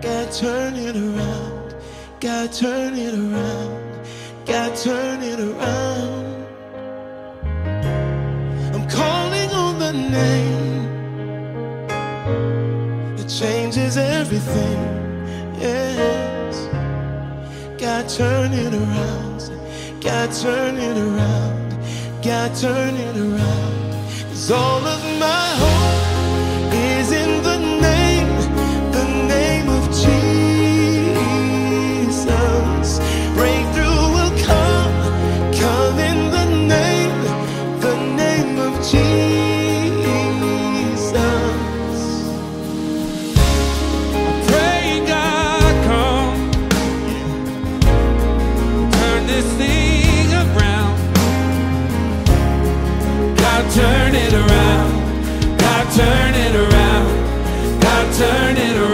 God turn it around. God turn it around. God turn it around. I'm calling on the name that changes everything. Yes. God turn it around. God turn it around. God turn it around. 'Cause all of my hope is in the name of Jesus. Breakthrough will come in the name of Jesus. I pray God come, turn this thing around. God turn it around. God turn it around. God turn it around.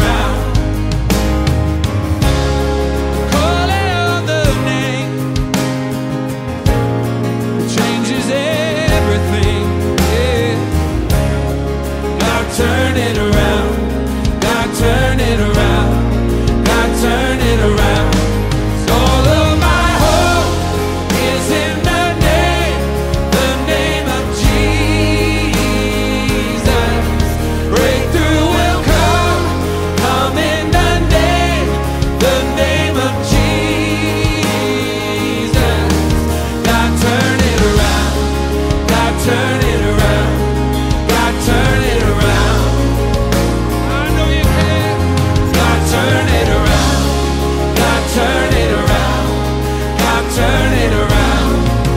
Call out the name, it changes everything. Yeah. God turn it around. God turn it around. God turn it around. 'Cause all of my hope is in the name of Jesus. Breakthrough will come in the name of Jesus. God turn it around. God turn it around. God turn it around. I know you can. God turn it around. God turn it around. God turn it around.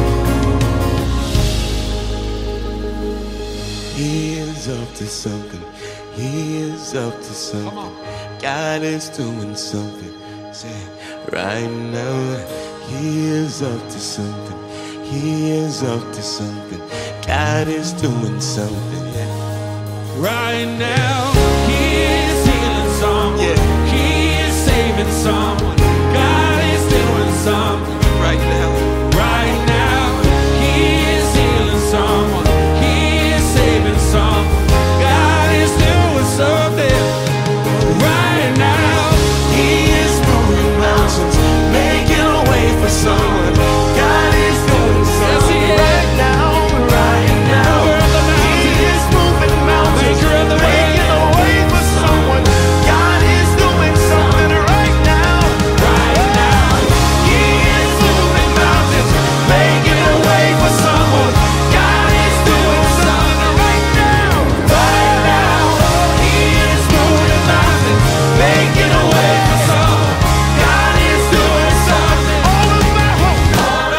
He is up to something. He is up to something. God is doing something. Say it right now. He is up to something. He is up to something. God is doing something. Yeah. Right now, He is healing someone. Yeah. He is saving someone. God is doing something. Right now. Right now, He is healing someone. He is saving someone. God is doing something. Right now, He is moving mountains, making a way for someone. God is doing something right now, right now. Mover of the He mountains, is moving mountains, maker of the way. making a way for someone. God is doing something right now, Right now, He is moving mountains, making a way for someone. God is doing something right now, right now. He is moving mountains, making a way for someone. God is doing something. All of my hope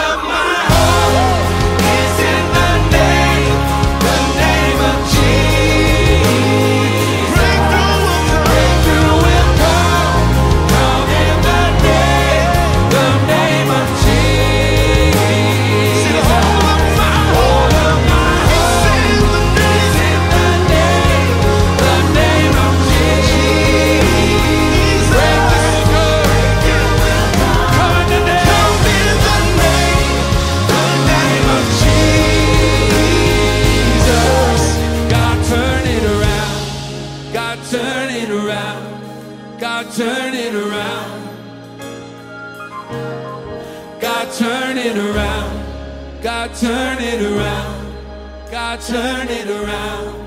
is in the name of Jesus. Breakthrough will come in the name of Jesus. All of my hope is in the name of Jesus. Breakthrough will come in the name of Jesus. God turn it around. God turn it around. God turn it around. God turn it around. God turn it around. God turn it around.